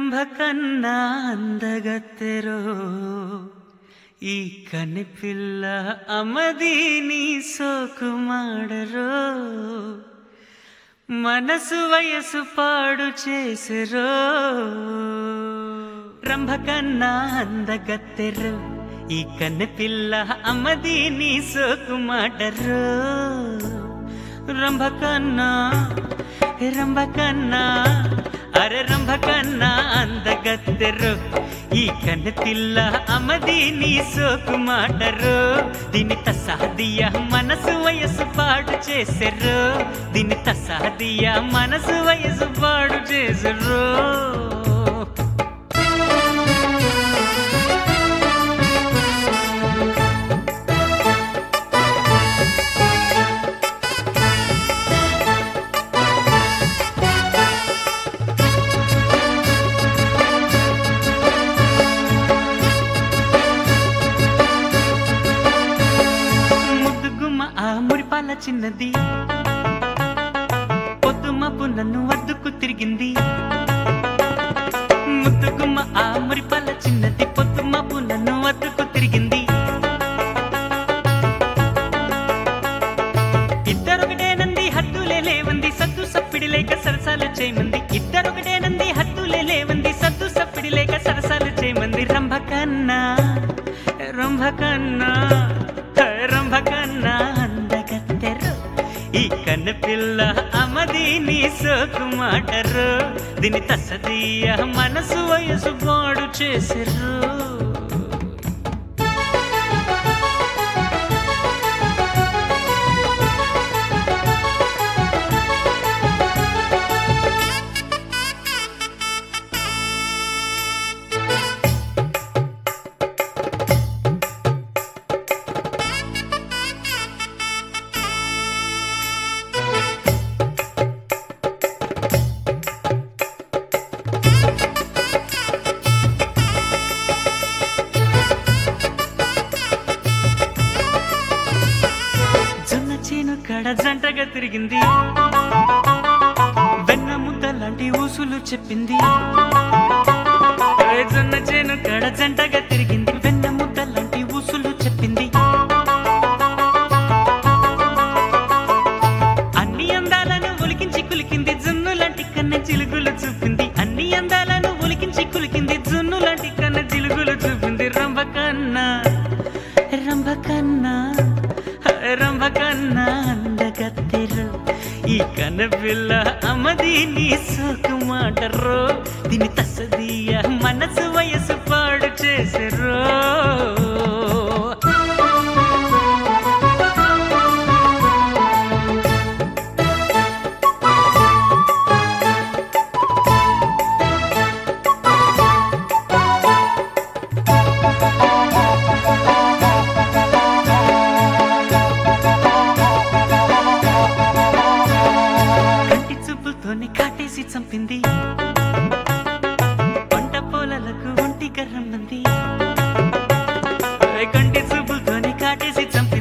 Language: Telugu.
ರಂಭಕನ್ನ అందగత్తెరో ಈ ಕನಿಪಿಲ್ಲ ಅಮದೀನಿ ಸೋಕು ಮಾಡರೋ మనసు వయసు పాడు చేసిరో రంభకన్నా అందగత్తెరో ఈ కన్నెపిల్ల అమ్మది నీ సోకు మాటరో రంభకన్నా రంభకన్నా అరే రంభకన్నా అందగత్తెరో ఈ కన్నెపిల్ల అమ్మది నీ సోకు మాటరో దీని తసాదియ మనసు వయసు పాడు చేసెరో దీని తసాదియ మనసు వయసు పాడు చేసెరో మురిపాల చిన్నది పొద్దుమపు నన్ను వద్దుకు తిరిగింది ముద్దుగుమ్మ ఆ మురిపాల చిన్నది పొద్దుమపు నన్ను వద్దుకు తిరిగింది ఇద్దరొకటేనంది హద్దులే లేవంది సద్దు సప్పిడి లేక సరసాలు చేయమంది ఇద్దరొకటేనంది హద్దులే లేవంది సద్దు సప్పిడి లేక సరసాలు చేయమంది రంభకన్నా రంభకన్నా రంభకన్నా అందగత్తెరో ఈ కన్నెపిల్ల అమది నీ సోకు మాటరో దీని తసదీయ మనసు వయసు పాడు చేసిరో కడ జంటగా తిరిగింది వెన్న ముద్ద లాంటి ఊసులు చెప్పింది జొన్న చేను కడ జంటగా తిరిగింది వెన్న ముద్ద లాంటి ఊసులు చెప్పింది అన్ని అందాలను ఒలికించి కులికింది జున్ను లాంటి కన్న చిలుగులు చూపింది అన్ని అందాలను ఒలికించి కులికింది జున్ను లాంటి కన్న చిలుగులు చూపింది రంభకన్నా రంభకన్నా రంభకన్నా అందగత్తెరో ఈ కన్నెపిల్ల అమ్మది నీ సోకు మాటరో దీని తసదీయ మనసు వయసు పాడు చేసిరో కాటేసి చంపింది పంట పొలాలకు ఒంటి కర్రమ్మంది కంటి చూపులతోనే కాటేసి చంపింది